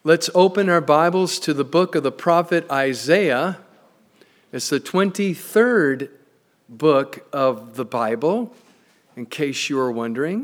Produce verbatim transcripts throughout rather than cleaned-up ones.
Let's open our Bibles to the book of the prophet Isaiah. It's the twenty-third book of the Bible, in case you were wondering.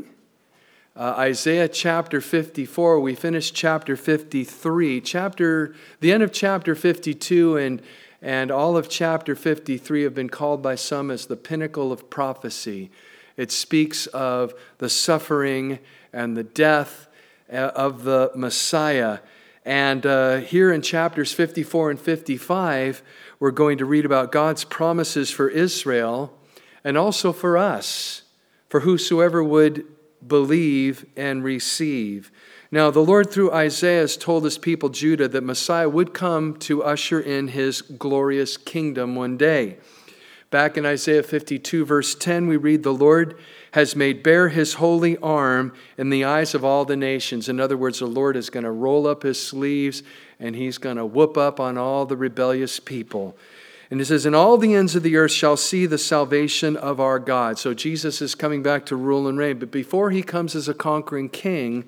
Uh, Isaiah chapter fifty-four, we finished chapter fifty-three. Chapter, the end of chapter fifty-two and, and all of chapter fifty-three have been called by some as the pinnacle of prophecy. It speaks of the suffering and the death of the Messiah. And uh, here in chapters fifty-four and fifty-five, we're going to read about God's promises for Israel and also for us, for whosoever would believe and receive. Now, the Lord through Isaiah has told his people Judah that Messiah would come to usher in his glorious kingdom one day. Back in Isaiah fifty-two, verse ten, we read, "The Lord has made bare his holy arm in the eyes of all the nations." In other words, the Lord is going to roll up his sleeves and he's going to whoop up on all the rebellious people. And it says, "And all the ends of the earth shall see the salvation of our God." So Jesus is coming back to rule and reign. But before he comes as a conquering king,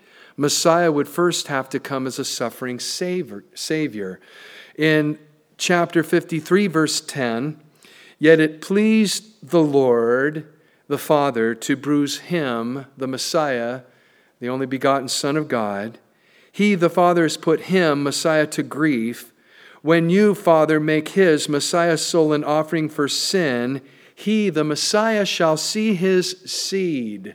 Messiah would first have to come as a suffering savior. In chapter fifty-three, verse ten, "Yet it pleased the Lord, the Father, to bruise him," the Messiah, the only begotten Son of God. "He, the Father, has put him," Messiah, "to grief. When you, Father, make his," Messiah's soul, "an offering for sin, he," the Messiah, "shall see his seed."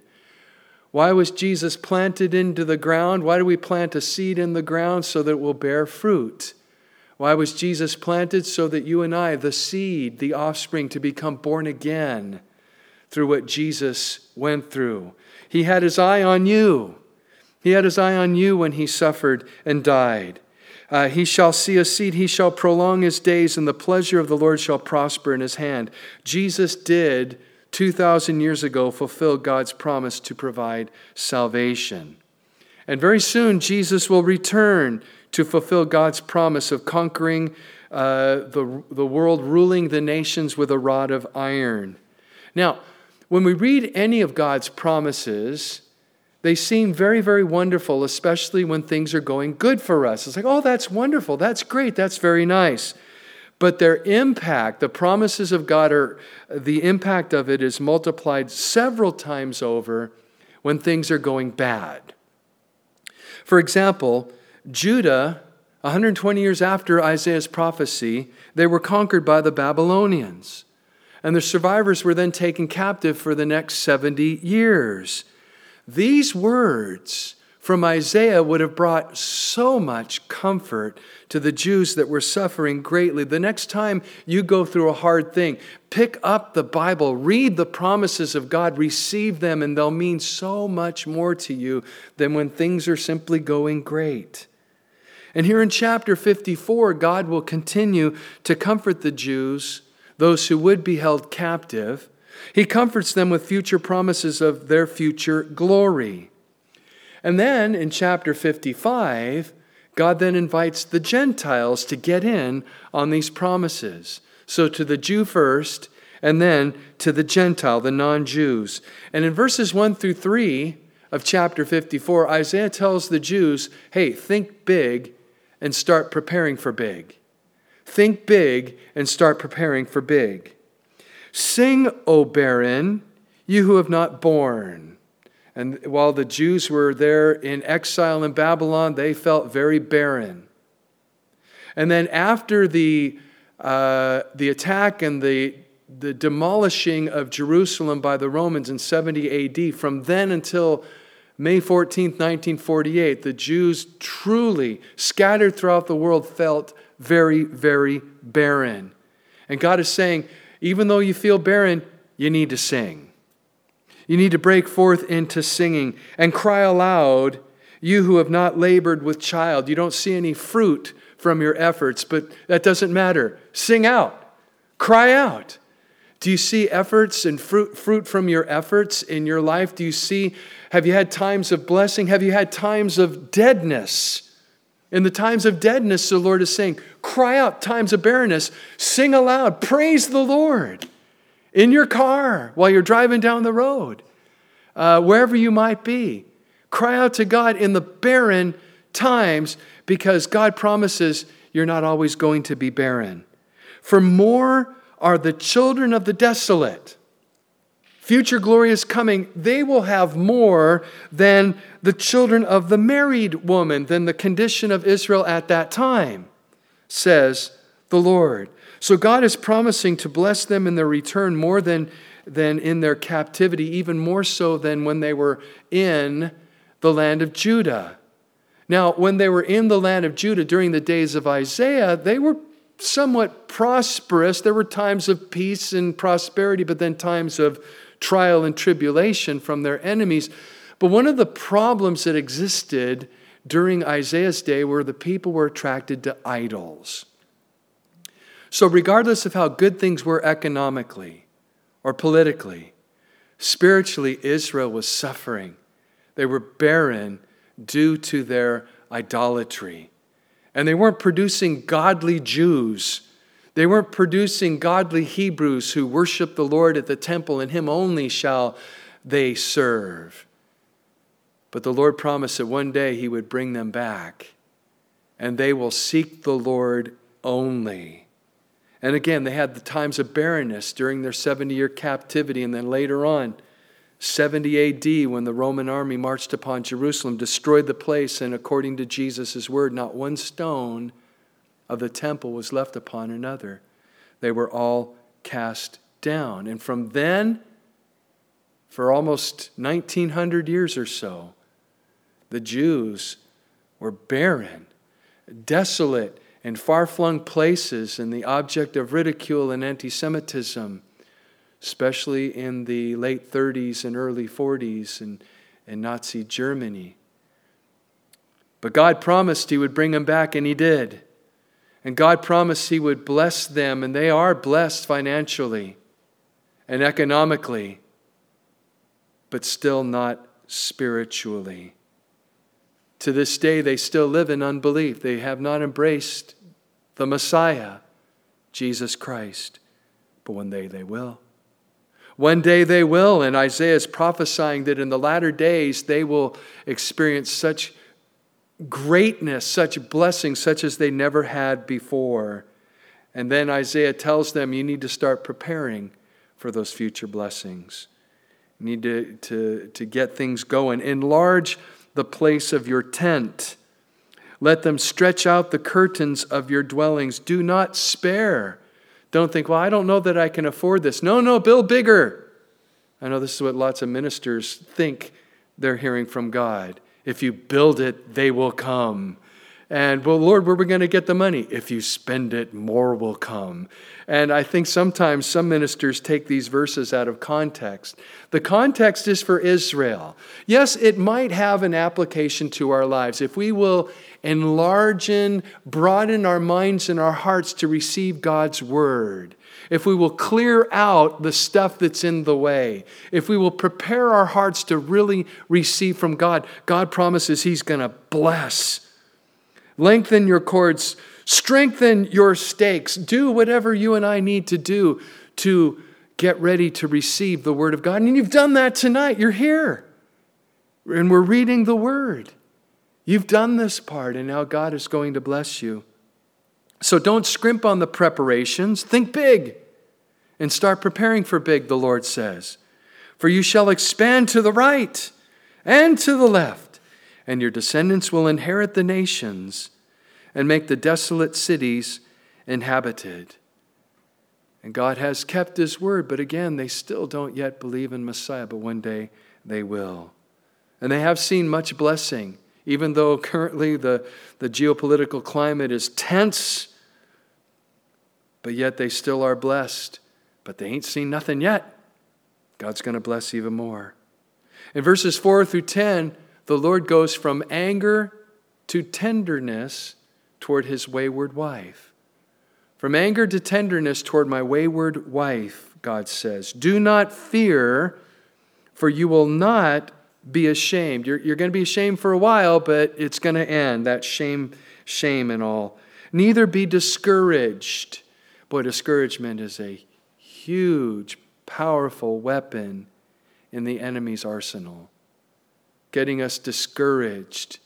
Why was Jesus planted into the ground? Why do we plant a seed in the ground? So that it will bear fruit. Why was Jesus planted? So that you and I, the seed, the offspring, to become born again through what Jesus went through. He had his eye on you. He had his eye on you when he suffered and died. Uh, he shall see a seed. He shall prolong his days, and the pleasure of the Lord shall prosper in his hand. Jesus did, two thousand years ago, fulfill God's promise to provide salvation. And very soon, Jesus will return to fulfill God's promise of conquering uh, the, the world, ruling the nations with a rod of iron. Now, when we read any of God's promises, they seem very, very wonderful, especially when things are going good for us. It's like, oh, that's wonderful, that's great, that's very nice. But their impact, the promises of God, are the impact of it is multiplied several times over when things are going bad. For example, Judah, one hundred twenty years after Isaiah's prophecy, they were conquered by the Babylonians. And the survivors were then taken captive for the next seventy years. These words from Isaiah would have brought so much comfort to the Jews that were suffering greatly. The next time you go through a hard thing, pick up the Bible, read the promises of God, receive them, and they'll mean so much more to you than when things are simply going great. And here in chapter fifty-four, God will continue to comfort the Jews, those who would be held captive. He comforts them with future promises of their future glory. And then in chapter fifty-five, God then invites the Gentiles to get in on these promises. So to the Jew first, and then to the Gentile, the non-Jews. And in verses one through three of chapter fifty-four, Isaiah tells the Jews, hey, think big and start preparing for big. Think big and start preparing for big. "Sing, O barren, you who have not borne." And while the Jews were there in exile in Babylon, they felt very barren. And then after the uh, the attack and the, the demolishing of Jerusalem by the Romans in seventy A D, from then until May fourteenth, nineteen forty-eight, the Jews truly scattered throughout the world felt very, very barren. And God is saying, even though you feel barren, you need to sing. You need to break forth into singing and cry aloud, you who have not labored with child. You don't see any fruit from your efforts, but that doesn't matter. Sing out. Cry out. Do you see efforts and fruit, fruit from your efforts in your life? Do you see, have you had times of blessing? Have you had times of deadness? In the times of deadness, the Lord is saying, cry out. Times of barrenness, sing aloud. Praise the Lord. In your car, while you're driving down the road, uh, wherever you might be. Cry out to God in the barren times because God promises you're not always going to be barren. For more are the children of the desolate. Future glory is coming. They will have more than the children of the married woman, than the condition of Israel at that time, says the Lord. So God is promising to bless them in their return more than, than in their captivity, even more so than when they were in the land of Judah. Now, when they were in the land of Judah during the days of Isaiah, they were somewhat prosperous. There were times of peace and prosperity, but then times of trial and tribulation from their enemies. But one of the problems that existed during Isaiah's day were the people were attracted to idols. So regardless of how good things were economically or politically, spiritually, Israel was suffering. They were barren due to their idolatry. And they weren't producing godly Jews. They weren't producing godly Hebrews who worship the Lord at the temple, and Him only shall they serve. But the Lord promised that one day He would bring them back, and they will seek the Lord only. And again, they had the times of barrenness during their seventy-year captivity, and then later on, seventy A D, when the Roman army marched upon Jerusalem, destroyed the place, and according to Jesus' word, not one stone of the temple was left upon another. They were all cast down. And from then, for almost nineteen hundred years or so, the Jews were barren, desolate, in far-flung places, and the object of ridicule and anti-Semitism, especially in the late thirties and early forties in, in Nazi Germany. But God promised He would bring them back, and He did. And God promised He would bless them, and they are blessed financially and economically, but still not spiritually. To this day, they still live in unbelief. They have not embraced the Messiah, Jesus Christ. But one day they will. One day they will, and Isaiah is prophesying that in the latter days they will experience such greatness, such blessings, such as they never had before. And then Isaiah tells them, you need to start preparing for those future blessings. You need to, to, to get things going. Enlarge the place of your tent. Let them stretch out the curtains of your dwellings. Do not spare. Don't think, well, I don't know that I can afford this. No, no, build bigger. I know this is what lots of ministers think they're hearing from God. If you build it, they will come. And, well, Lord, where are we going to get the money? If you spend it, more will come. And I think sometimes some ministers take these verses out of context. The context is for Israel. Yes, it might have an application to our lives. If we will enlarge and broaden our minds and our hearts to receive God's word, if we will clear out the stuff that's in the way, if we will prepare our hearts to really receive from God, God promises He's going to bless. Lengthen your cords, strengthen your stakes, do whatever you and I need to do to get ready to receive the word of God. And you've done that tonight. You're here. And we're reading the word. You've done this part, and now God is going to bless you. So don't scrimp on the preparations. Think big and start preparing for big, the Lord says. For you shall expand to the right and to the left, and your descendants will inherit the nations and make the desolate cities inhabited. And God has kept His word, but again, they still don't yet believe in Messiah, but one day they will. And they have seen much blessing, even though currently the, the geopolitical climate is tense, but yet they still are blessed. But they ain't seen nothing yet. God's going to bless even more. In verses four through ten, the Lord goes from anger to tenderness toward His wayward wife. From anger to tenderness toward my wayward wife, God says. Do not fear, for you will not be ashamed. You're, you're going to be ashamed for a while, but it's going to end, that shame, shame and all. Neither be discouraged. Boy, discouragement is a huge, powerful weapon in the enemy's arsenal. Getting us discouraged,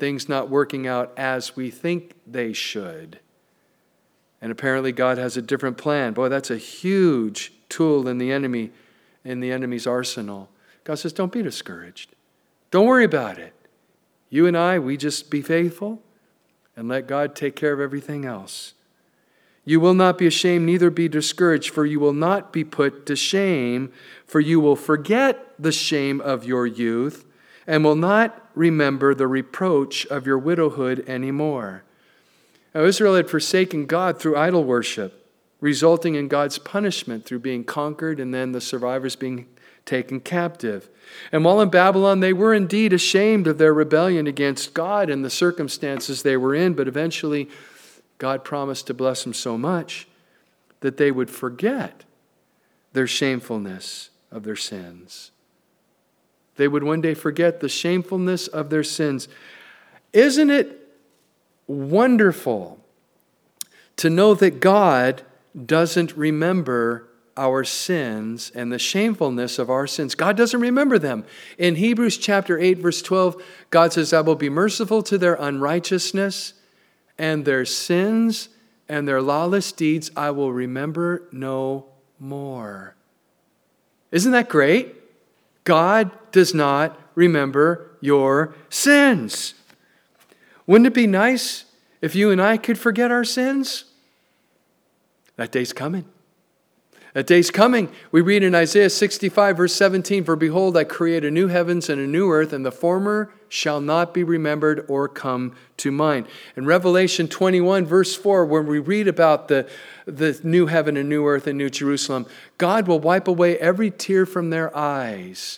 things not working out as we think they should. And apparently God has a different plan. Boy, that's a huge tool in the enemy, in the enemy's arsenal. God says, don't be discouraged. Don't worry about it. You and I, we just be faithful and let God take care of everything else. You will not be ashamed, neither be discouraged, for you will not be put to shame, for you will forget the shame of your youth and will not remember the reproach of your widowhood anymore. Now, Israel had forsaken God through idol worship, resulting in God's punishment through being conquered and then the survivors being taken captive. And while in Babylon, they were indeed ashamed of their rebellion against God and the circumstances they were in, but eventually God promised to bless them so much that they would forget their shamefulness of their sins. They would one day forget the shamefulness of their sins. Isn't it wonderful to know that God doesn't remember our sins and the shamefulness of our sins? God doesn't remember them. In Hebrews chapter eight, verse twelve, God says, I will be merciful to their unrighteousness, and their sins and their lawless deeds I will remember no more. Isn't that great? God does not remember your sins. Wouldn't it be nice if you and I could forget our sins? That day's coming. That day's coming. We read in Isaiah sixty-five, verse seventeen, for behold, I create a new heavens and a new earth, and the former shall not be remembered or come to mind. In Revelation twenty-one, verse four, when we read about the, the new heaven and new earth and new Jerusalem, God will wipe away every tear from their eyes.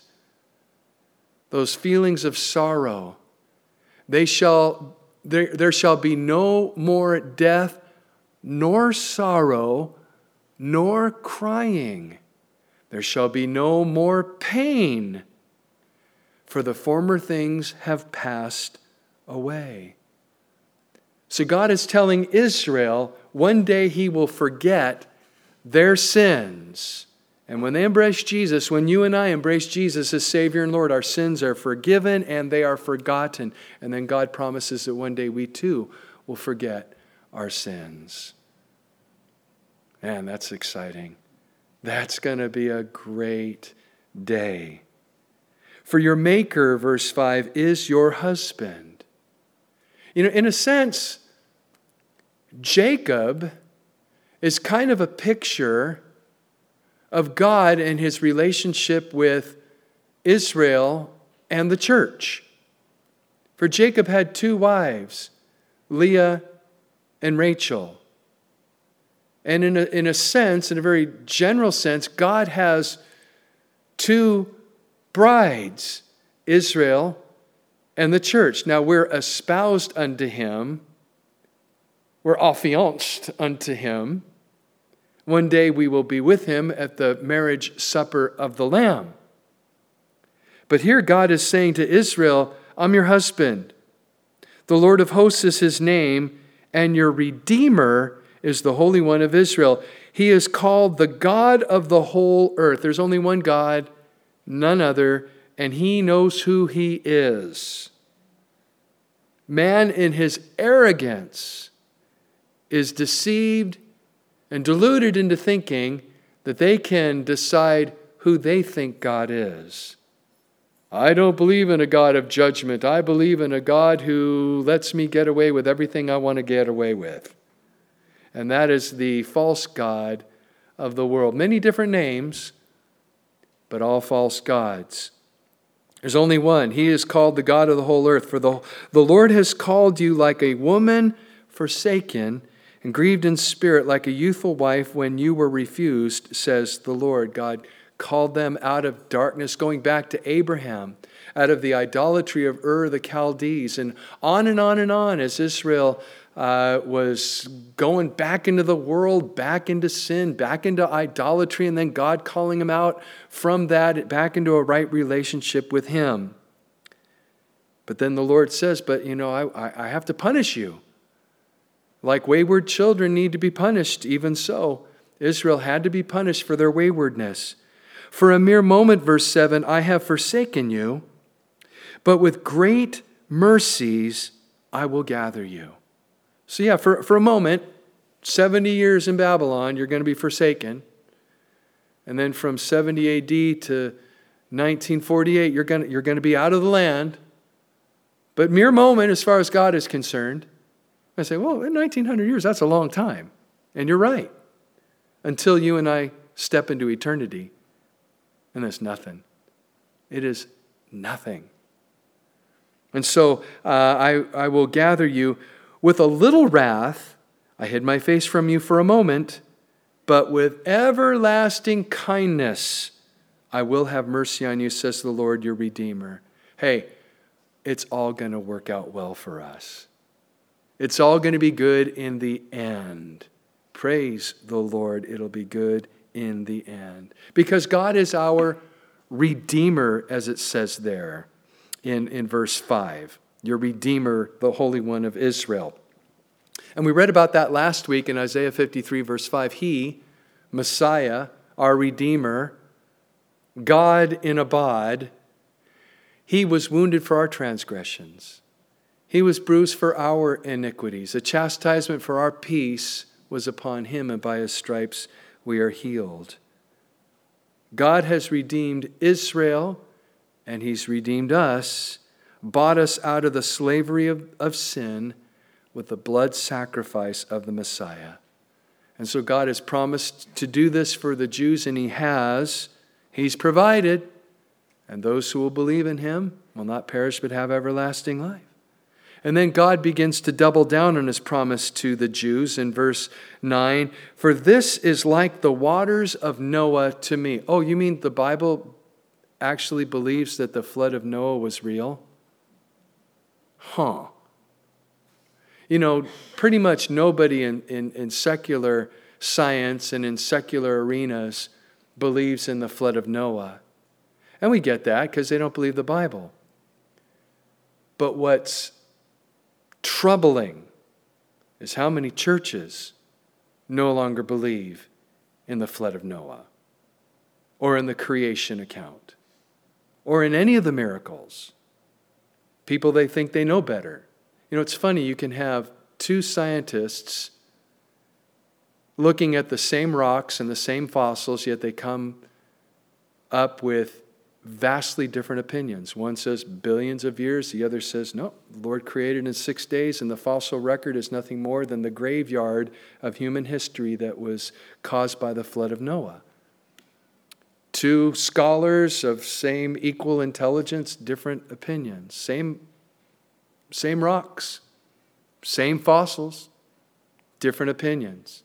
Those feelings of sorrow. They shall, there, there shall be no more death, nor sorrow, nor crying. There shall be no more pain, for the former things have passed away. So God is telling Israel one day He will forget their sins. And when they embrace Jesus, when you and I embrace Jesus as Savior and Lord, our sins are forgiven and they are forgotten. And then God promises that one day we too will forget our sins. Man, that's exciting. That's going to be a great day. For your Maker, verse five, is your husband. You know, in a sense, Jacob is kind of a picture of God and His relationship with Israel and the church. For Jacob had two wives, Leah and Rachel. And in a, in a sense, in a very general sense, God has two brides, Israel and the church. Now we're espoused unto Him. We're affianced unto Him. One day we will be with Him at the marriage supper of the Lamb. But here God is saying to Israel, I'm your husband. The Lord of hosts is His name, and your Redeemer is the Holy One of Israel. He is called the God of the whole earth. There's only one God, none other, and He knows who He is. Man in his arrogance is deceived and deluded into thinking that they can decide who they think God is. I don't believe in a God of judgment. I believe in a God who lets me get away with everything I want to get away with. And that is the false god of the world. Many different names, but all false gods. There's only one. He is called the God of the whole earth. For the, the Lord has called you like a woman forsaken and grieved in spirit, like a youthful wife when you were refused, says the Lord. God called them out of darkness, going back to Abraham, out of the idolatry of Ur the Chaldees, and on and on and on as Israel uh, was going back into the world, back into sin, back into idolatry, and then God calling them out from that back into a right relationship with Him. But then the Lord says, but you know, I, I have to punish you. Like wayward children need to be punished, even so, Israel had to be punished for their waywardness. For a mere moment, verse seven, I have forsaken you, but with great mercies I will gather you. So yeah, for, for a moment, seventy years in Babylon, you're going to be forsaken. And then from seventy A D to nineteen forty-eight, you're going to, you're going to be out of the land. But mere moment as far as God is concerned. I say, well, in nineteen hundred years, that's a long time. And you're right. Until you and I step into eternity. And that's nothing. It is nothing. And so uh, I, I will gather you with a little wrath. I hid my face from you for a moment, but with everlasting kindness I will have mercy on you, says the Lord your Redeemer. Hey, it's all going to work out well for us. It's all going to be good in the end. Praise the Lord, it'll be good in the end. Because God is our Redeemer, as it says there in, in verse five. Your Redeemer, the Holy One of Israel. And we read about that last week in Isaiah fifty-three, verse five. He, Messiah, our Redeemer, God in a bod, he was wounded for our transgressions. He was bruised for our iniquities. The chastisement for our peace was upon him, and by his stripes we are healed. God has redeemed Israel, and he's redeemed us, bought us out of the slavery of, of sin with the blood sacrifice of the Messiah. And so God has promised to do this for the Jews, and he has. He's provided. And those who will believe in him will not perish but have everlasting life. And then God begins to double down on his promise to the Jews in verse nine. For this is like the waters of Noah to me. Oh, you mean the Bible actually believes that the flood of Noah was real? Huh. You know, pretty much nobody in, in, in secular science and in secular arenas believes in the flood of Noah. And we get that because they don't believe the Bible. But what's troubling is how many churches no longer believe in the flood of Noah or in the creation account or in any of the miracles. People, they think they know better. You know, it's funny, you can have two scientists looking at the same rocks and the same fossils, yet they come up with vastly different opinions. One says billions of years, the other says, no, the Lord created in six days, and the fossil record is nothing more than the graveyard of human history that was caused by the flood of Noah. Two scholars of same equal intelligence, different opinions. Same, same rocks, same fossils, different opinions.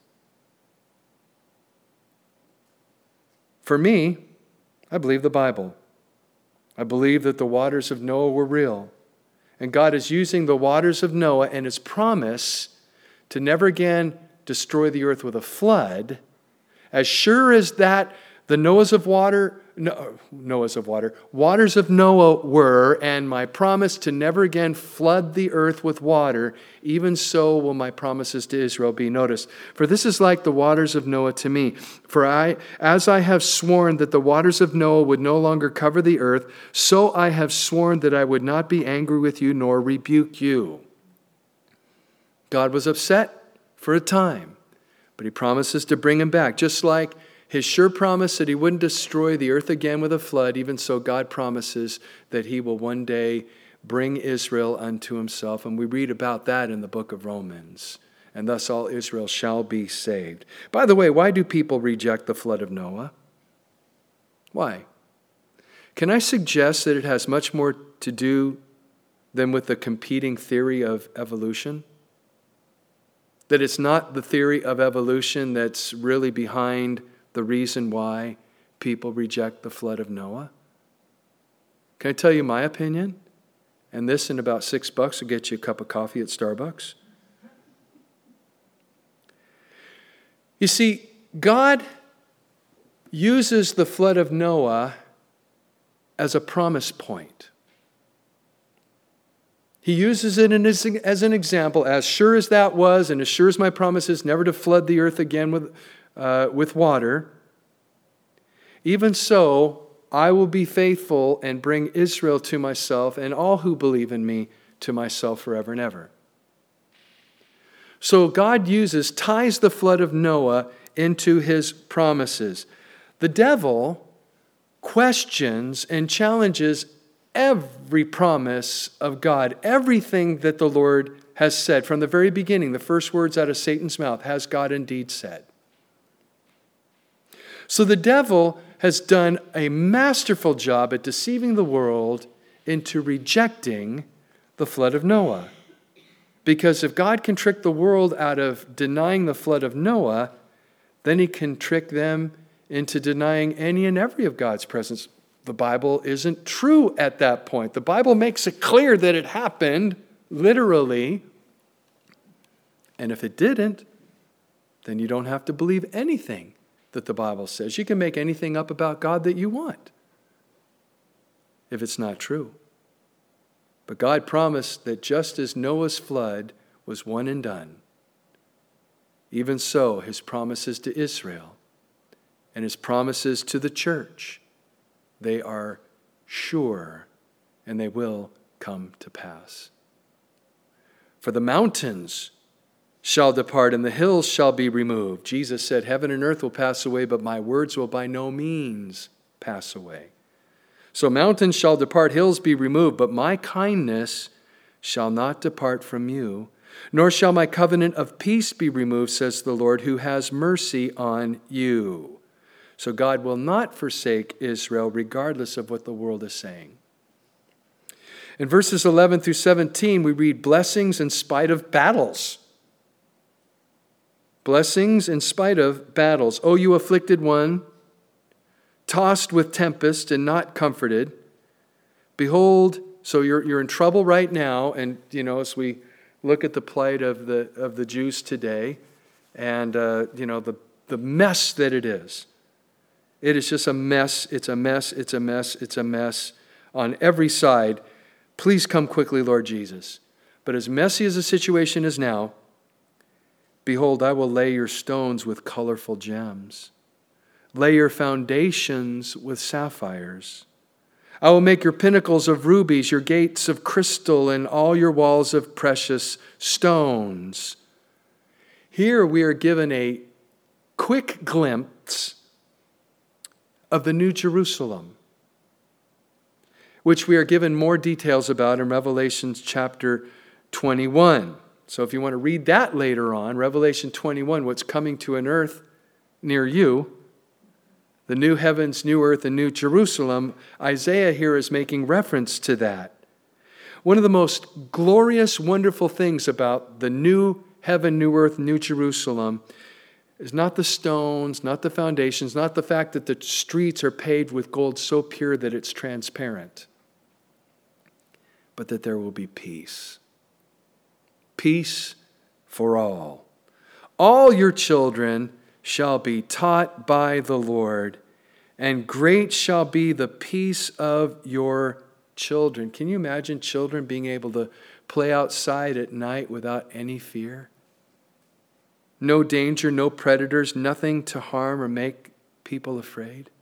For me, I believe the Bible. I believe that the waters of Noah were real. And God is using the waters of Noah and his promise to never again destroy the earth with a flood. As sure as that the Noahs of water, no, Noahs of water, waters of Noah were, and my promise to never again flood the earth with water, even so will my promises to Israel be. Notice, for this is like the waters of Noah to me. For I, as I have sworn that the waters of Noah would no longer cover the earth, so I have sworn that I would not be angry with you nor rebuke you. God was upset for a time, but he promises to bring him back, just like his sure promise that he wouldn't destroy the earth again with a flood. Even so, God promises that he will one day bring Israel unto himself. And we read about that in the book of Romans. And thus all Israel shall be saved. By the way, why do people reject the flood of Noah? Why? Can I suggest that it has much more to do than with the competing theory of evolution? That it's not the theory of evolution that's really behind the reason why people reject the flood of Noah? Can I tell you my opinion? And this in about six bucks will get you a cup of coffee at Starbucks. You see, God uses the flood of Noah as a promise point. He uses it as an example, as sure as that was, and as sure as my promise is never to flood the earth again with Uh, with water, even so, I will be faithful and bring Israel to myself and all who believe in me to myself forever and ever. So God uses, ties the flood of Noah into his promises. The devil questions and challenges every promise of God, everything that the Lord has said. From the very beginning, the first words out of Satan's mouth, has God indeed said? So the devil has done a masterful job at deceiving the world into rejecting the flood of Noah. Because if God can trick the world out of denying the flood of Noah, then he can trick them into denying any and every of God's presence. The Bible isn't true at that point. The Bible makes it clear that it happened, literally. And if it didn't, then you don't have to believe anything that the Bible says. You can make anything up about God that you want, if it's not true. But God promised that just as Noah's flood was one and done, even so his promises to Israel and his promises to the church, they are sure and they will come to pass. For the mountains shall depart and the hills shall be removed. Jesus said, heaven and earth will pass away, but my words will by no means pass away. So mountains shall depart, hills be removed, but my kindness shall not depart from you, nor shall my covenant of peace be removed, says the Lord, who has mercy on you. So God will not forsake Israel, regardless of what the world is saying. In verses eleven through seventeen, we read blessings in spite of battles. Blessings in spite of battles. O you afflicted one, tossed with tempest and not comforted. Behold, so you're you're in trouble right now, and you know, as we look at the plight of the of the Jews today, and uh, you know the the mess that it is. It is just a mess. It's a mess. It's a mess. It's a mess on every side. Please come quickly, Lord Jesus. But as messy as the situation is now, behold, I will lay your stones with colorful gems. Lay your foundations with sapphires. I will make your pinnacles of rubies, your gates of crystal, and all your walls of precious stones. Here we are given a quick glimpse of the New Jerusalem, which we are given more details about in Revelation chapter twenty-one. So if you want to read that later on, Revelation twenty-one, what's coming to an earth near you, the new heavens, new earth, and new Jerusalem, Isaiah here is making reference to that. One of the most glorious, wonderful things about the new heaven, new earth, new Jerusalem is not the stones, not the foundations, not the fact that the streets are paved with gold so pure that it's transparent, but that there will be peace. Peace for all. All your children shall be taught by the Lord, and great shall be the peace of your children. Can you imagine children being able to play outside at night without any fear? No danger, no predators, nothing to harm or make people afraid.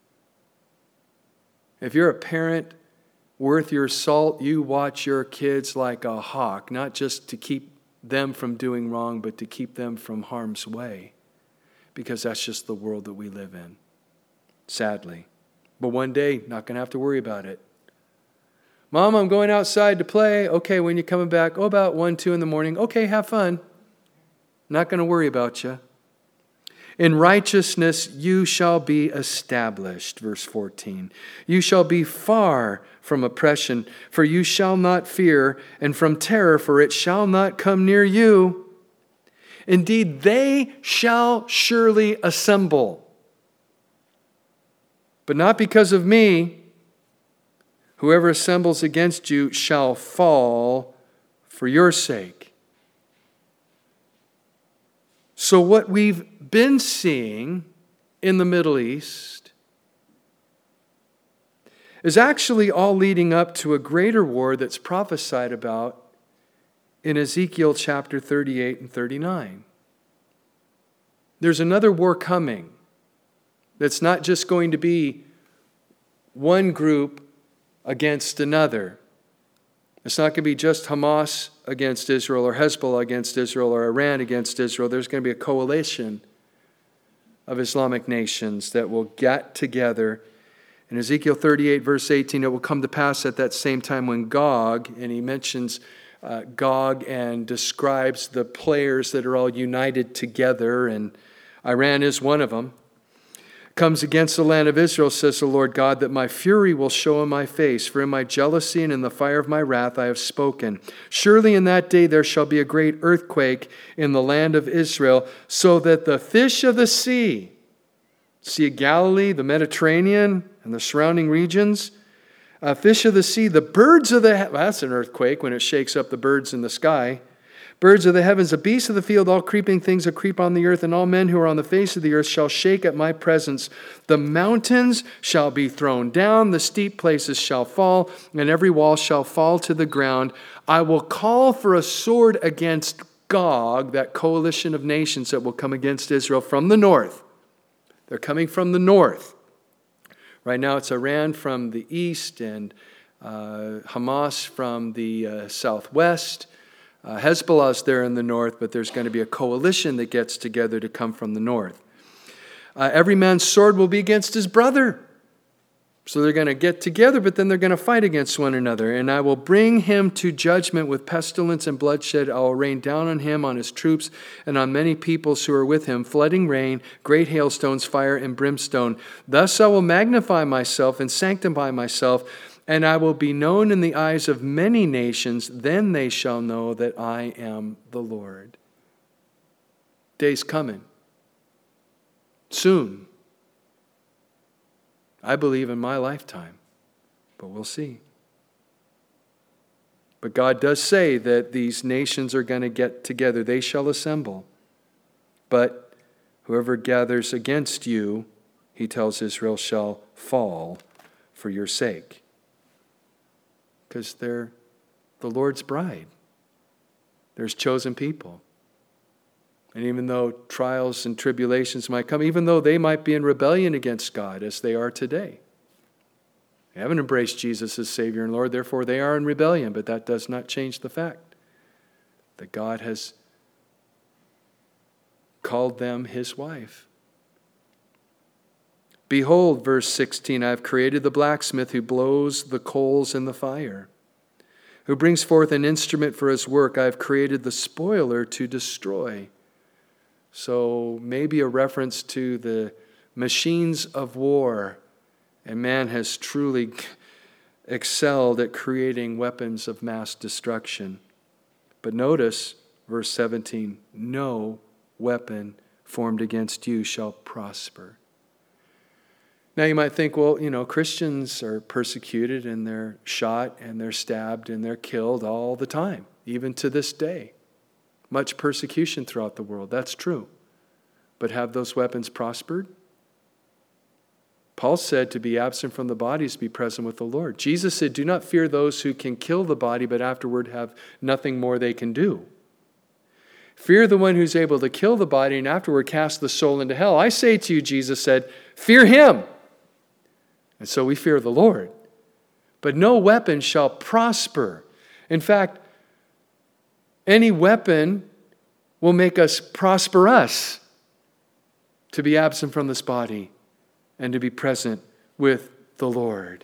If you're a parent worth your salt, you watch your kids like a hawk, not just to keep them from doing wrong, but to keep them from harm's way. Because that's just the world that we live in, sadly. But one day, not going to have to worry about it. Mom, I'm going outside to play. Okay, when you coming back? Oh, about one, two in the morning. Okay, have fun. Not going to worry about you. In righteousness you shall be established, verse fourteen. You shall be far from oppression, for you shall not fear, and from terror, for it shall not come near you. Indeed, they shall surely assemble, but not because of me. Whoever assembles against you shall fall for your sake. So what we've been seeing in the Middle East is actually all leading up to a greater war that's prophesied about in Ezekiel chapter thirty-eight and thirty-nine. There's another war coming that's not just going to be one group against another. It's not going to be just Hamas against Israel, or Hezbollah against Israel, or Iran against Israel. There's going to be a coalition of Islamic nations that will get together. In Ezekiel thirty-eight, verse eighteen, it will come to pass at that same time when Gog, and he mentions uh, Gog and describes the players that are all united together, and Iran is one of them, comes against the land of Israel, says the Lord God, that my fury will show in my face, for in my jealousy and in the fire of my wrath I have spoken. Surely in that day there shall be a great earthquake in the land of Israel, so that the fish of the sea, Sea of Galilee, the Mediterranean, and the surrounding regions, uh, fish of the sea, the birds of the heavens, well, that's an earthquake when it shakes up the birds in the sky. Birds of the heavens, the beasts of the field, all creeping things that creep on the earth, and all men who are on the face of the earth shall shake at my presence. The mountains shall be thrown down, the steep places shall fall, and every wall shall fall to the ground. I will call for a sword against Gog, that coalition of nations that will come against Israel from the north. They're coming from the north. Right now it's Iran from the east and uh, Hamas from the uh, southwest. Uh, Hezbollah's there in the north, but there's going to be a coalition that gets together to come from the north. Uh, every man's sword will be against his brother. So they're going to get together, but then they're going to fight against one another. And I will bring him to judgment with pestilence and bloodshed. I will rain down on him, on his troops, and on many peoples who are with him, flooding rain, great hailstones, fire, and brimstone. Thus I will magnify myself and sanctify myself, and I will be known in the eyes of many nations. Then they shall know that I am the Lord. Day's coming. Soon. I believe in my lifetime, but we'll see. But God does say that these nations are going to get together. They shall assemble. But whoever gathers against you, he tells Israel, shall fall for your sake. Because they're the Lord's bride. There's chosen people. And even though trials and tribulations might come, even though they might be in rebellion against God as they are today, they haven't embraced Jesus as Savior and Lord, therefore they are in rebellion. But that does not change the fact that God has called them his wife. Behold, verse sixteen, I have created the blacksmith who blows the coals in the fire, who brings forth an instrument for his work. I have created the spoiler to destroy. So maybe a reference to the machines of war. And man has truly excelled at creating weapons of mass destruction. But notice, verse seventeen, no weapon formed against you shall prosper. Now you might think, well, you know, Christians are persecuted and they're shot and they're stabbed and they're killed all the time, even to this day. Much persecution throughout the world. That's true. But have those weapons prospered? Paul said to be absent from the body is to be present with the Lord. Jesus said, do not fear those who can kill the body, but afterward have nothing more they can do. Fear the one who's able to kill the body and afterward cast the soul into hell. I say to you, Jesus said, fear him. And so we fear the Lord. But no weapon shall prosper. In fact, any weapon will make us prosper us to be absent from this body and to be present with the Lord.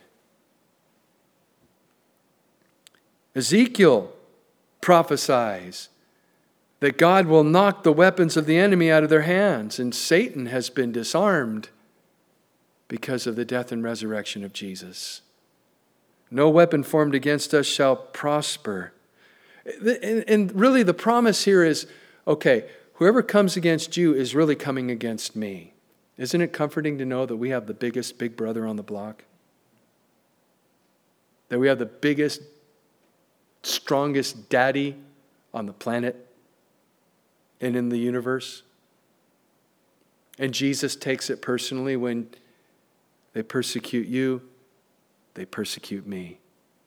Ezekiel prophesies that God will knock the weapons of the enemy out of their hands, and Satan has been disarmed because of the death and resurrection of Jesus. No weapon formed against us shall prosper. And really the promise here is, okay, whoever comes against you is really coming against me. Isn't it comforting to know that we have the biggest big brother on the block? That we have the biggest, strongest daddy on the planet and in the universe? And Jesus takes it personally when they persecute you, they persecute me.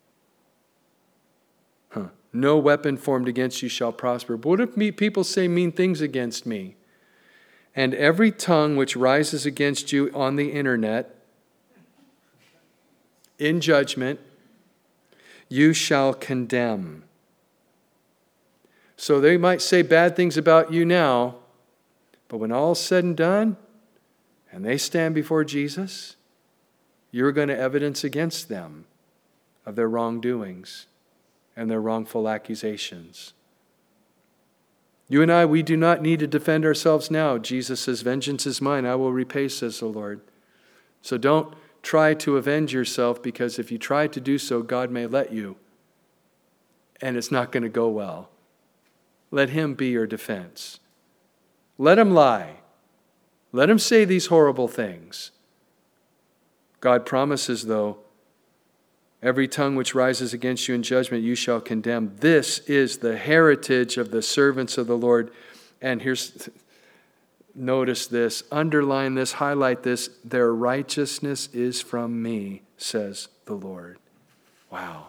Huh. No weapon formed against you shall prosper. But what if me, people say mean things against me? And every tongue which rises against you on the internet, in judgment, you shall condemn. So they might say bad things about you now, but when all's said and done, and they stand before Jesus, you're going to evidence against them of their wrongdoings and their wrongful accusations. You and I, we do not need to defend ourselves now. Jesus says, vengeance is mine, I will repay, says the Lord. So don't try to avenge yourself, because if you try to do so, God may let you, and it's not going to go well. Let him be your defense. Let him lie. Let him say these horrible things. God promises, though, every tongue which rises against you in judgment you shall condemn. This is the heritage of the servants of the Lord. And here's, notice this, underline this, highlight this. Their righteousness is from me, says the Lord. Wow.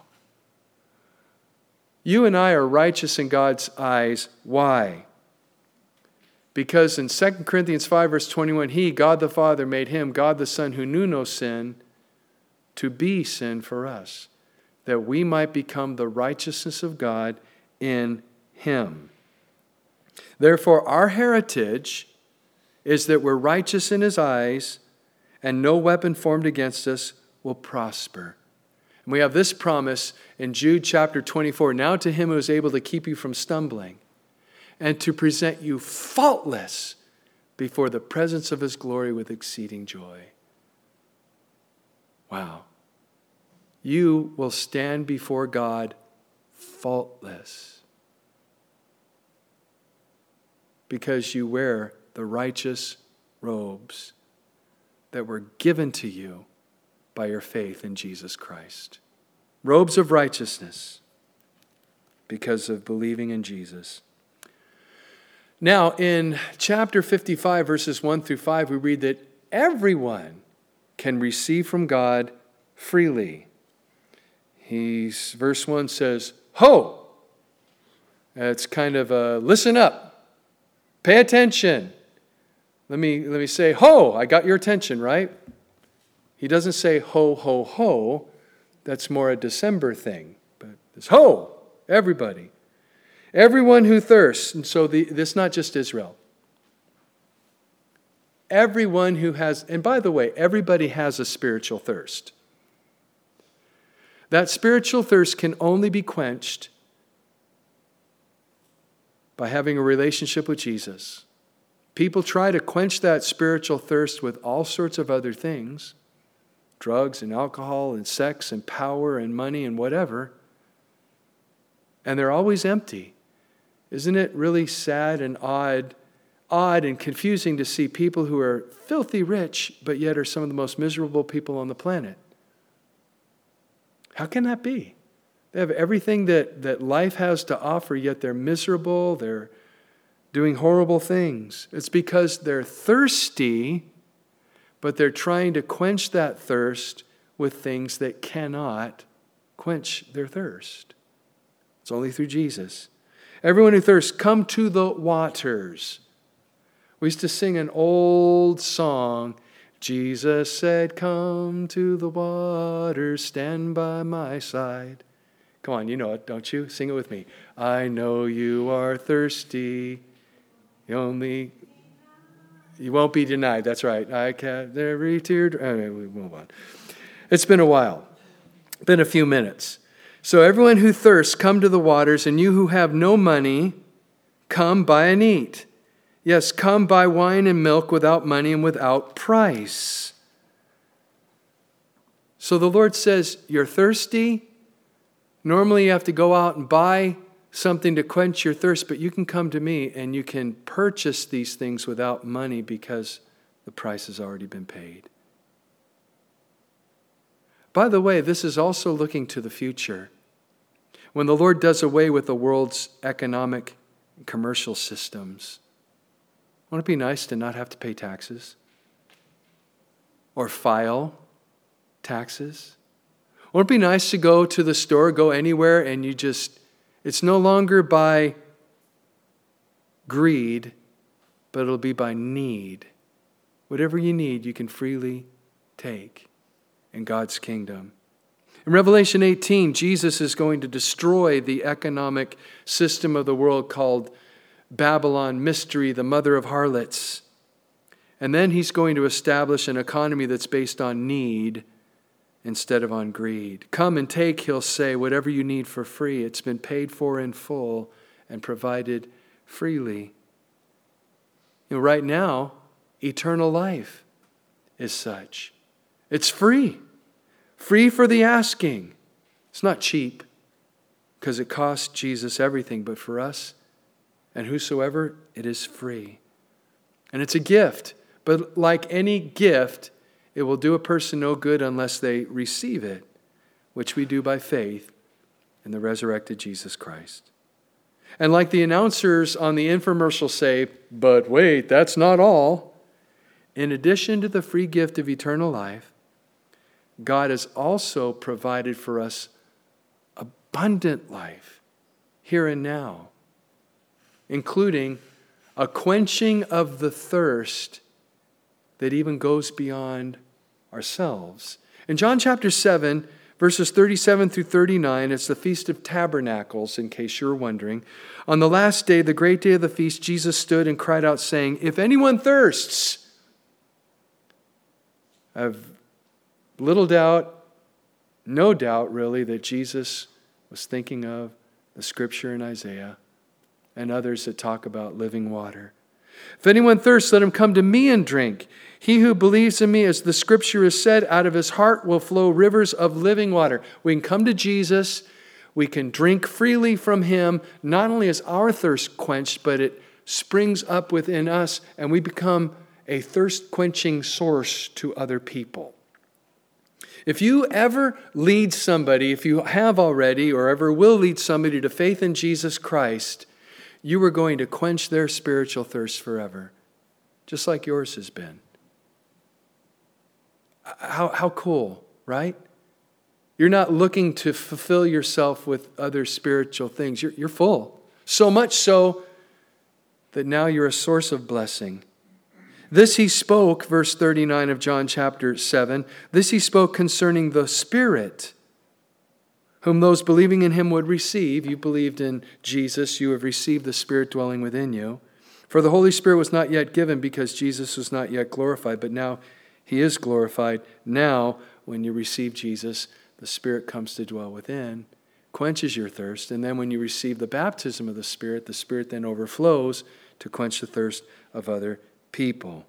You and I are righteous in God's eyes. Why? Because in Second Corinthians five, verse twenty-one, He, God the Father, made Him, God the Son, who knew no sin, to be sin for us, that we might become the righteousness of God in Him. Therefore, our heritage is that we're righteous in His eyes, and no weapon formed against us will prosper. And we have this promise in Jude chapter twenty-four. Now to Him who is able to keep you from stumbling and to present you faultless before the presence of His glory with exceeding joy. Wow. You will stand before God faultless because you wear the righteous robes that were given to you by your faith in Jesus Christ. Robes of righteousness because of believing in Jesus. Now, in chapter fifty-five, verses one through five, we read that everyone can receive from God freely. He's, verse one says, ho! It's kind of a listen up. Pay attention. Let me, let me say, ho! I got your attention, right? He doesn't say ho, ho, ho. That's more a December thing. But it's ho! Everybody. Everyone who thirsts. And so the, this is not just Israel. Everyone who has, and by the way, everybody has a spiritual thirst. That spiritual thirst can only be quenched by having a relationship with Jesus. People try to quench that spiritual thirst with all sorts of other things. Drugs and alcohol and sex and power and money and whatever. And they're always empty. Isn't it really sad and odd, odd and confusing to see people who are filthy rich, but yet are some of the most miserable people on the planet? How can that be? They have everything that, that life has to offer, yet they're miserable, they're doing horrible things. It's because they're thirsty, but they're trying to quench that thirst with things that cannot quench their thirst. It's only through Jesus. Everyone who thirsts, come to the waters. We used to sing an old song. Jesus said, come to the waters, stand by my side. Come on, you know it, don't you? Sing it with me. I know you are thirsty. You only, you won't be denied. That's right. I can't, every tear. Anyway, we move on. It's been a while. Been a few minutes. So everyone who thirsts, come to the waters, and you who have no money, come buy and eat. Yes, come buy wine and milk without money and without price. So the Lord says, you're thirsty? Normally you have to go out and buy something to quench your thirst, but you can come to me and you can purchase these things without money because the price has already been paid. By the way, this is also looking to the future. When the Lord does away with the world's economic and commercial systems, won't it be nice to not have to pay taxes? Or file taxes? Won't it be nice to go to the store, go anywhere, and you just, it's no longer by greed, but it'll be by need. Whatever you need, you can freely take in God's kingdom. In Revelation eighteen, Jesus is going to destroy the economic system of the world called Babylon Mystery, the mother of harlots. And then he's going to establish an economy that's based on need instead of on greed. Come and take, he'll say, whatever you need for free. It's been paid for in full and provided freely. You know, right now, eternal life is such. It's free. Free for the asking. It's not cheap because it cost Jesus everything, but for us and whosoever, it is free. And it's a gift. But like any gift, it will do a person no good unless they receive it, which we do by faith in the resurrected Jesus Christ. And like the announcers on the infomercial say, but wait, that's not all. In addition to the free gift of eternal life, God has also provided for us abundant life here and now, including a quenching of the thirst that even goes beyond ourselves. In John chapter seven, verses thirty-seven through thirty-nine, it's the Feast of Tabernacles, in case you're wondering. On the last day, the great day of the feast, Jesus stood and cried out, saying, if anyone thirsts, I have little doubt, no doubt really, that Jesus was thinking of the scripture in Isaiah and others that talk about living water. If anyone thirsts, let him come to me and drink. He who believes in me, as the scripture has said, out of his heart will flow rivers of living water. We can come to Jesus. We can drink freely from him. Not only is our thirst quenched, but it springs up within us, and we become a thirst-quenching source to other people. If you ever lead somebody, if you have already or ever will lead somebody to faith in Jesus Christ, you are going to quench their spiritual thirst forever, just like yours has been. How, how cool, right? You're not looking to fulfill yourself with other spiritual things. You're, you're full. So much so that now you're a source of blessing. This he spoke, verse thirty-nine of John chapter seven, this he spoke concerning the Spirit, whom those believing in him would receive. You believed in Jesus, you have received the Spirit dwelling within you. For the Holy Spirit was not yet given because Jesus was not yet glorified, but now he is glorified. Now, when you receive Jesus, the Spirit comes to dwell within, quenches your thirst, and then when you receive the baptism of the Spirit, the Spirit then overflows to quench the thirst of other people.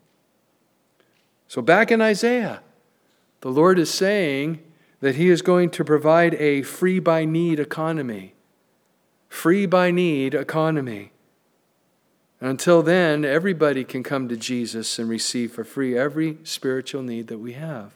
So back in Isaiah, the Lord is saying that he is going to provide a free by need economy. Free by need economy. And until then, everybody can come to Jesus and receive for free every spiritual need that we have.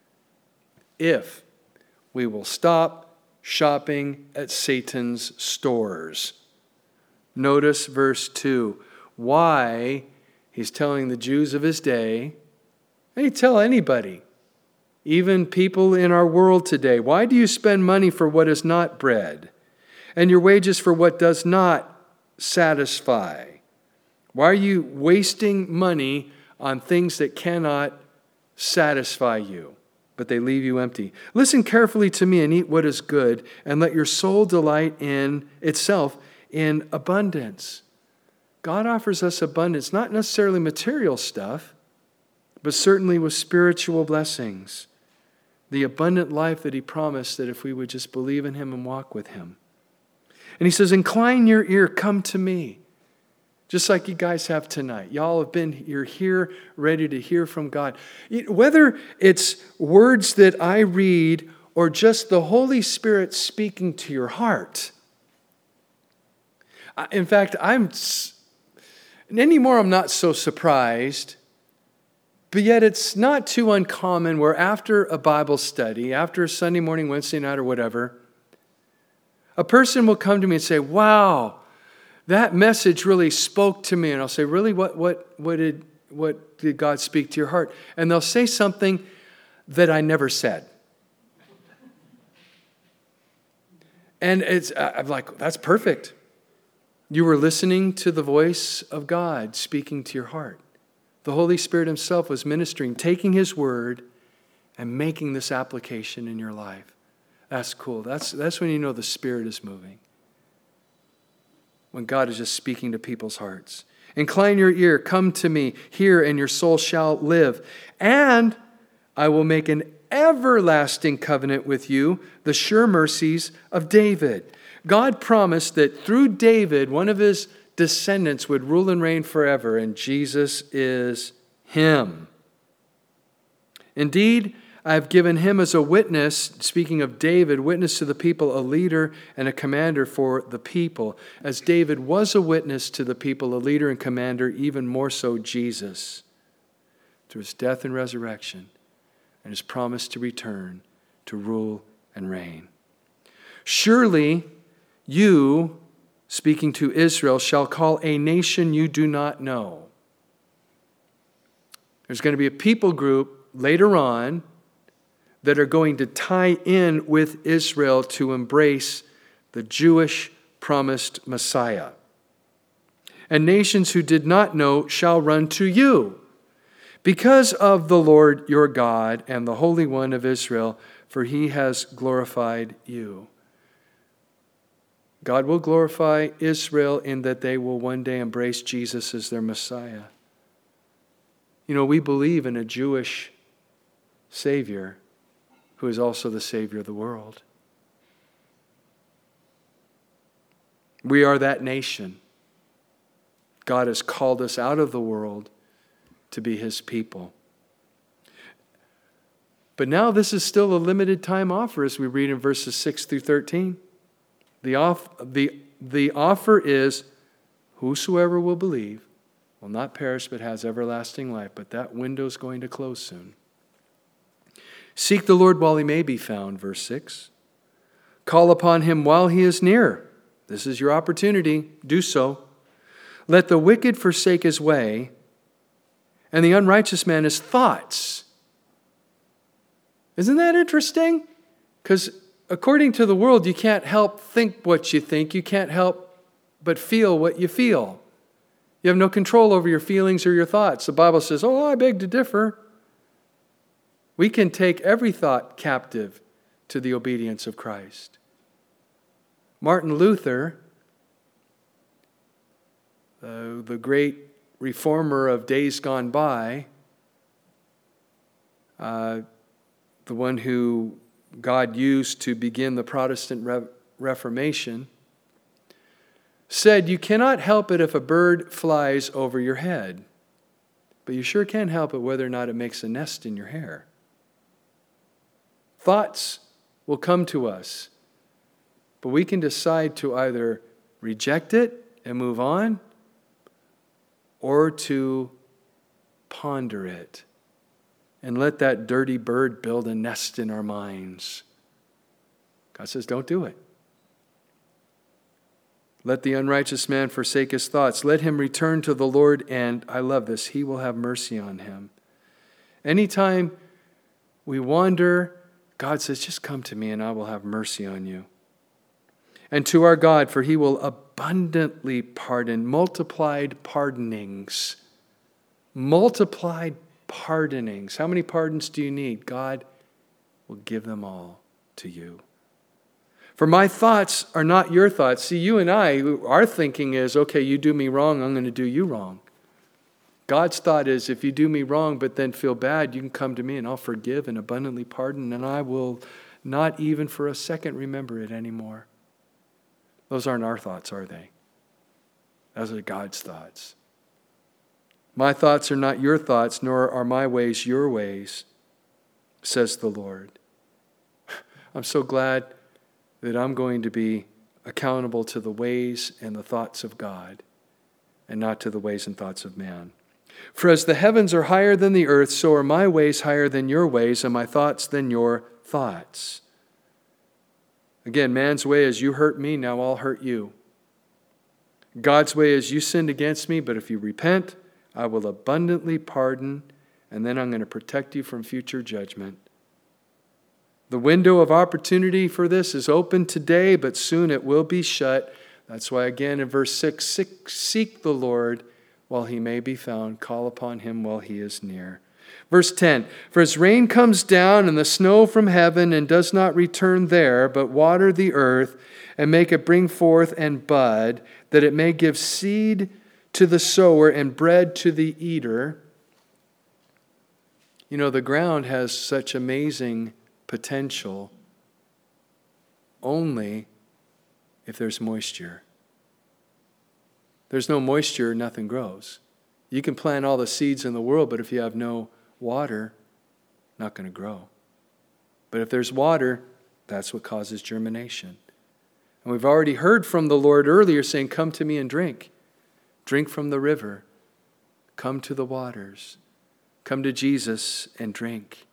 If we will stop shopping at Satan's stores. Notice verse two. Why he's telling the Jews of his day, and he'd tell anybody, even people in our world today, why do you spend money for what is not bread, and your wages for what does not satisfy? Why are you wasting money on things that cannot satisfy you, but they leave you empty? Listen carefully to me and eat what is good, and let your soul delight in itself in abundance. God offers us abundance, not necessarily material stuff, but certainly with spiritual blessings. The abundant life that he promised that if we would just believe in him and walk with him. And he says, incline your ear, come to me. Just like you guys have tonight. Y'all have been, you're here ready to hear from God. Whether it's words that I read or just the Holy Spirit speaking to your heart. In fact, I'm anymore I'm not so surprised, but yet it's not too uncommon where after a Bible study, after a Sunday morning, Wednesday night, or whatever, a person will come to me and say, wow, that message really spoke to me. And I'll say, really, what, what, what did, what did God speak to your heart? And they'll say something that I never said. And it's, I'm like, that's perfect. You were listening to the voice of God speaking to your heart. The Holy Spirit himself was ministering, taking his word and making this application in your life. That's cool. That's, that's when you know the Spirit is moving. When God is just speaking to people's hearts. Incline your ear, come to me, hear, and your soul shall live. And I will make an everlasting covenant with you, the sure mercies of David. God promised that through David, one of his descendants would rule and reign forever, and Jesus is him. Indeed, I have given him as a witness, speaking of David, witness to the people, a leader and a commander for the people. As David was a witness to the people, a leader and commander, even more so Jesus, through his death and resurrection, and his promise to return to rule and reign. Surely you, speaking to Israel, shall call a nation you do not know. There's going to be a people group later on that are going to tie in with Israel to embrace the Jewish promised Messiah. And nations who did not know shall run to you because of the Lord your God and the Holy One of Israel, for he has glorified you. God will glorify Israel in that they will one day embrace Jesus as their Messiah. You know, we believe in a Jewish Savior who is also the Savior of the world. We are that nation. God has called us out of the world to be his people. But now this is still a limited time offer, as we read in verses six through thirteen. The, off, the, the offer is, whosoever will believe will not perish but has everlasting life. But that window's going to close soon. Seek the Lord while he may be found, verse six. Call upon him while he is near. This is your opportunity. Do so. Let the wicked forsake his way, and the unrighteous man his thoughts. Isn't that interesting? Because according to the world, you can't help think what you think. You can't help but feel what you feel. You have no control over your feelings or your thoughts. The Bible says, oh, I beg to differ. We can take every thought captive to the obedience of Christ. Martin Luther, uh, the great reformer of days gone by, uh, the one who God used to begin the Protestant Re- Reformation, said, you cannot help it if a bird flies over your head, but you sure can help it whether or not it makes a nest in your hair. Thoughts will come to us, but we can decide to either reject it and move on, or to ponder it and let that dirty bird build a nest in our minds. God says, don't do it. Let the unrighteous man forsake his thoughts. Let him return to the Lord, and I love this, he will have mercy on him. Anytime we wander, God says, just come to me and I will have mercy on you. And to our God, for he will abundantly pardon, multiplied pardonings. Multiplied pardonings. How many pardons do you need? God will give them all to you. For my thoughts are not your thoughts. See, you and I, our thinking is, okay, you do me wrong, I'm going to do you wrong. God's thought is, if you do me wrong but then feel bad, you can come to me and I'll forgive and abundantly pardon, and I will not even for a second remember it anymore. Those aren't our thoughts, are they? Those are God's thoughts. My thoughts are not your thoughts, nor are my ways your ways, says the Lord. I'm so glad that I'm going to be accountable to the ways and the thoughts of God and not to the ways and thoughts of man. For as the heavens are higher than the earth, so are my ways higher than your ways, and my thoughts than your thoughts. Again, man's way is you hurt me, now I'll hurt you. God's way is you sinned against me, but if you repent, I will abundantly pardon, and then I'm going to protect you from future judgment. The window of opportunity for this is open today, but soon it will be shut. That's why again in verse six, seek the Lord while he may be found. Call upon him while he is near. Verse ten, for as rain comes down and the snow from heaven and does not return there, but water the earth and make it bring forth and bud, that it may give seed to the sower and bread to the eater. You know, the ground has such amazing potential only if there's moisture. There's no moisture, nothing grows. You can plant all the seeds in the world, but if you have no water, not going to grow. But if there's water, that's what causes germination. And we've already heard from the Lord earlier saying, come to me and drink. Drink from the river. Come to the waters. Come to Jesus and drink.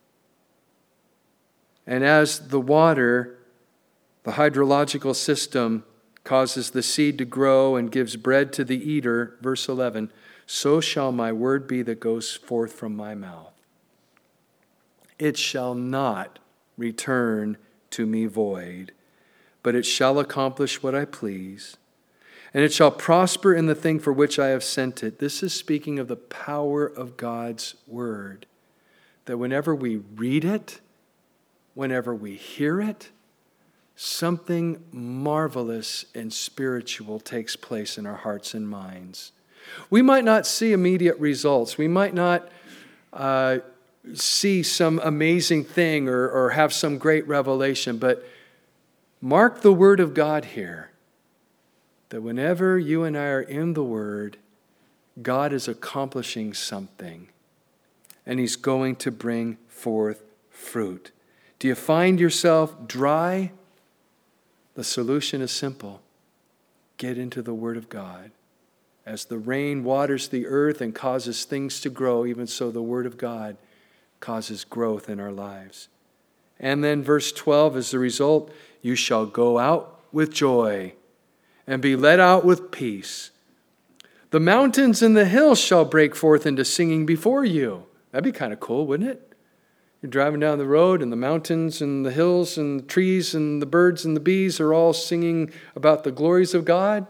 And as the water, the hydrological system, causes the seed to grow and gives bread to the eater, verse eleven, so shall my word be that goes forth from my mouth. It shall not return to me void, but it shall accomplish what I please, and it shall prosper in the thing for which I have sent it. This is speaking of the power of God's word, that whenever we read it, whenever we hear it, something marvelous and spiritual takes place in our hearts and minds. We might not see immediate results. We might not uh, see some amazing thing or, or have some great revelation, but mark the word of God here, that whenever you and I are in the word, God is accomplishing something, and he's going to bring forth fruit. Do you find yourself dry? The solution is simple. Get into the word of God. As the rain waters the earth and causes things to grow, even so the word of God causes growth in our lives. And then verse twelve, as the result, you shall go out with joy and be led out with peace. The mountains and the hills shall break forth into singing before you. That'd be kind of cool, wouldn't it? You're driving down the road and the mountains and the hills and the trees and the birds and the bees are all singing about the glories of God.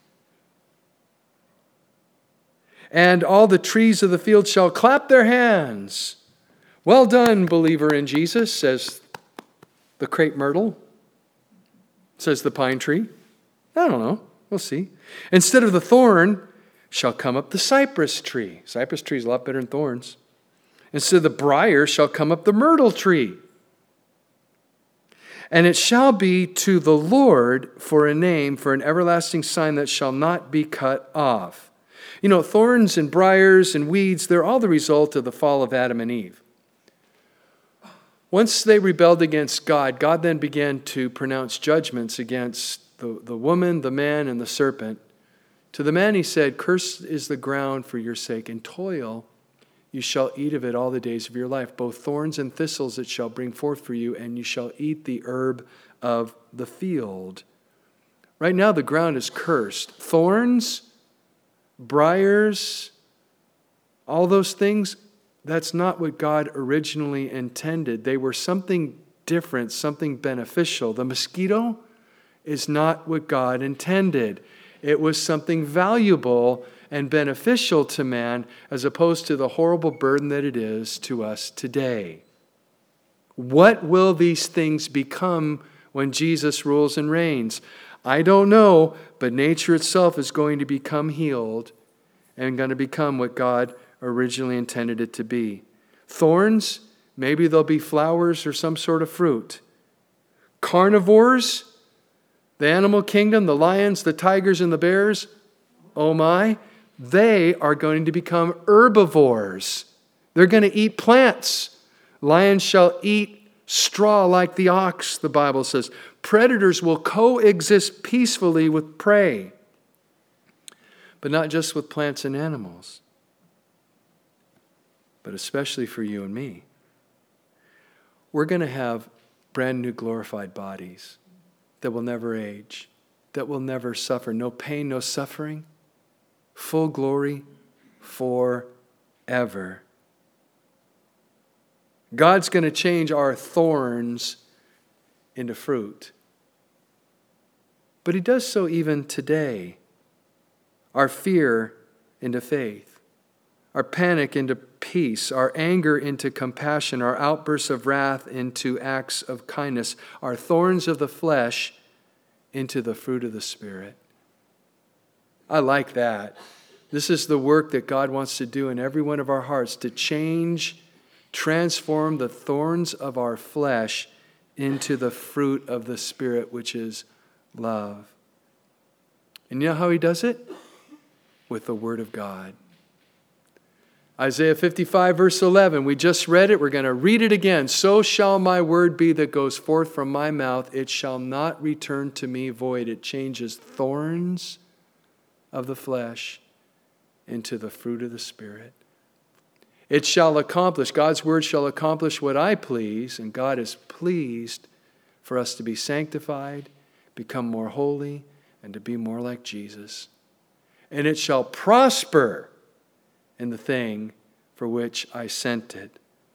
And all the trees of the field shall clap their hands. Well done, believer in Jesus, says the crepe myrtle, says the pine tree. I don't know. We'll see. Instead of the thorn shall come up the cypress tree. Cypress tree is a lot better than thorns. Instead of the briar shall come up the myrtle tree. And it shall be to the Lord for a name, for an everlasting sign that shall not be cut off. You know, thorns and briars and weeds, they're all the result of the fall of Adam and Eve. Once they rebelled against God, God then began to pronounce judgments against the, the woman, the man, and the serpent. To the man he said, cursed is the ground for your sake, and toil you shall eat of it all the days of your life. Both thorns and thistles it shall bring forth for you, and you shall eat the herb of the field. Right now the ground is cursed. Thorns, briars, all those things, that's not what God originally intended. They were something different, something beneficial. The mosquito is not what God intended. It was something valuable and beneficial to man as opposed to the horrible burden that it is to us today. What will these things become when Jesus rules and reigns? I don't know, but nature itself is going to become healed and going to become what God originally intended it to be. Thorns, maybe there'll be flowers or some sort of fruit. Carnivores, the animal kingdom, the lions, the tigers, and the bears, oh my, they are going to become herbivores. They're going to eat plants. Lions shall eat straw like the ox, the Bible says. Predators will coexist peacefully with prey, but not just with plants and animals, but especially for you and me. We're going to have brand new glorified bodies that will never age, that will never suffer. No pain, no suffering. Full glory forever. God's going to change our thorns into fruit. But he does so even today. Our fear into faith. our panic into peace, our anger into compassion, our outbursts of wrath into acts of kindness, our thorns of the flesh into the fruit of the Spirit. I like that. This is the work that God wants to do in every one of our hearts, to change, transform the thorns of our flesh into the fruit of the Spirit, which is love. And you know how he does it? With the Word of God. Isaiah fifty-five, verse eleven, we just read it. We're going to read it again. So shall my word be that goes forth from my mouth. It shall not return to me void. It changes thorns of the flesh into the fruit of the Spirit. It shall accomplish, God's word shall accomplish what I please, and God is pleased for us to be sanctified, become more holy, and to be more like Jesus. And it shall prosper in the thing for which I sent it.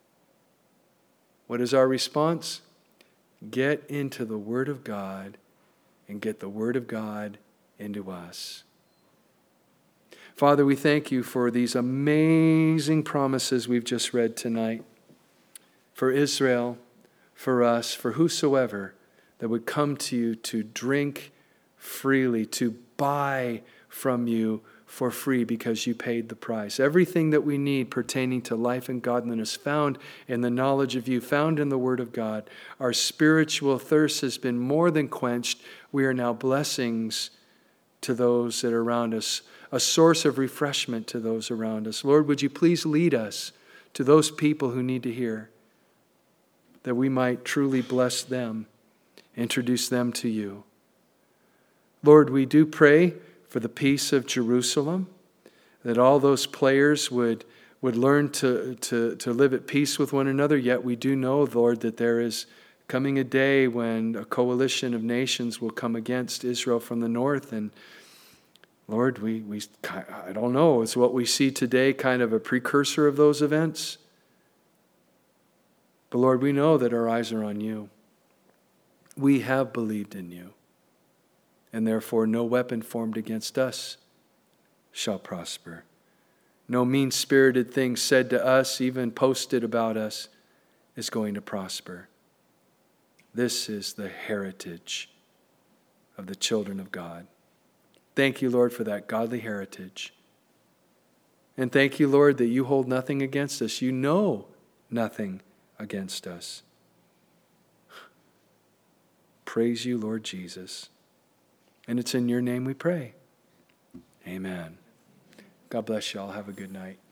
What is our response? Get into the Word of God and get the Word of God into us. Father, we thank you for these amazing promises we've just read tonight. For Israel, for us, for whosoever that would come to you to drink freely, to buy from you for free because you paid the price. Everything that we need pertaining to life and godliness found in the knowledge of you, found in the Word of God. Our spiritual thirst has been more than quenched. We are now blessings to those that are around us, a source of refreshment to those around us. Lord, would you please lead us to those people who need to hear, that we might truly bless them, introduce them to you. Lord, we do pray for the peace of Jerusalem, that all those players would, would learn to, to, to live at peace with one another. Yet we do know, Lord, that there is coming a day when a coalition of nations will come against Israel from the north. And Lord, we, we I don't know, is what we see today kind of a precursor of those events? But Lord, we know that our eyes are on you. We have believed in you. And therefore no weapon formed against us shall prosper. No mean-spirited thing said to us, even posted about us, is going to prosper. This is the heritage of the children of God. Thank you, Lord, for that godly heritage. And thank you, Lord, that you hold nothing against us. You know nothing against us. Praise you, Lord Jesus. And it's in your name we pray. Amen. God bless you all. Have a good night.